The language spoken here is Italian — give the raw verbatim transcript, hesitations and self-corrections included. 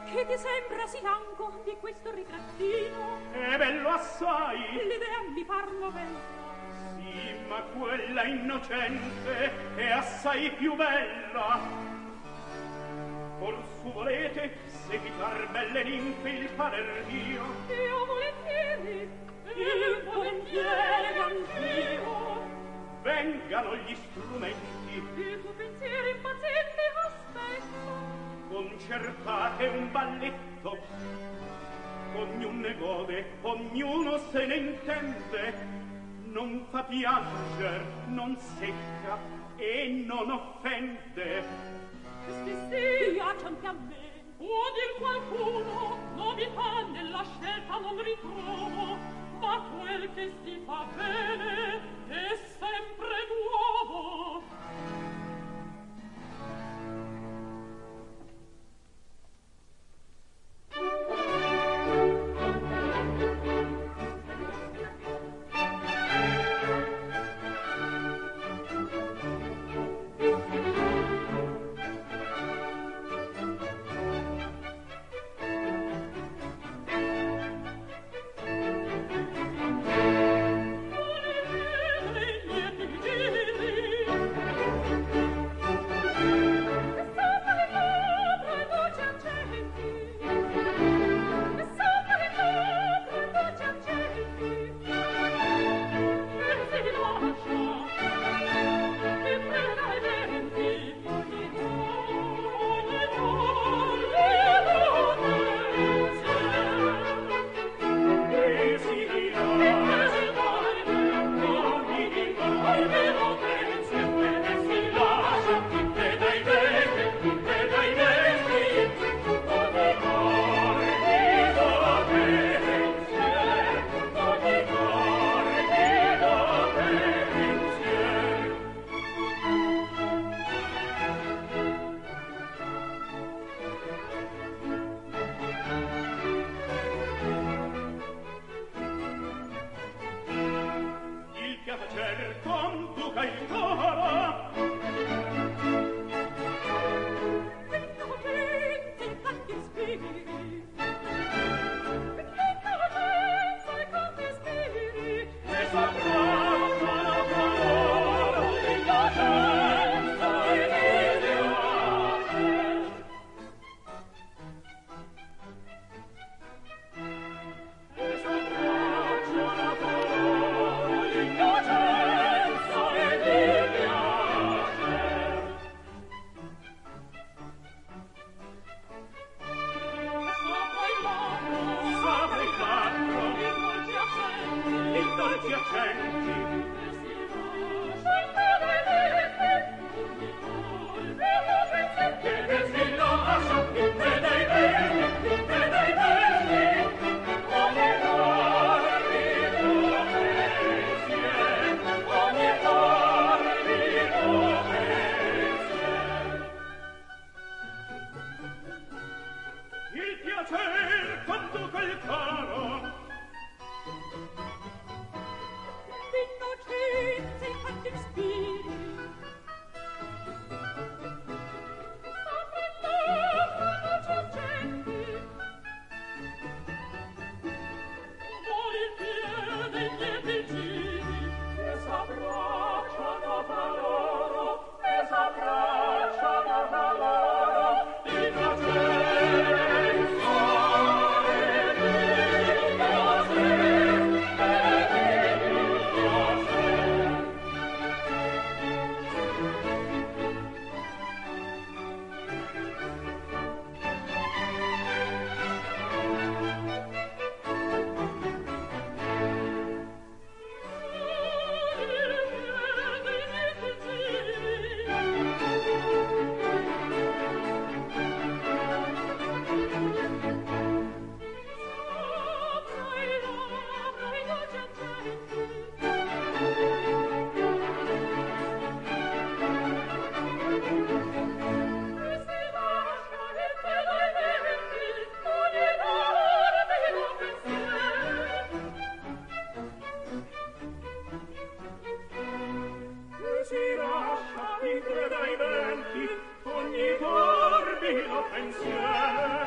Che ti sembra sì tanco di questo ritrattino? È bello assai. L'idea mi par novella. Sì, ma quella innocente è assai più bella. Forsu volete seguitar belle ninfe il parer mio? Io volentieri, il volentieri anch'io. Vengano gli strumenti. Il tuo pensiero impaziente aspetta. Concertate un balletto, ognun ne gode, ognuno se ne intende, non fa pianger, non secca e non offende. Sì, sì, piace a me. Può dir qualcuno, novità nella scelta non ritrovo, ma quel che si fa bene è sempre nuovo. Ogni torbido pensiero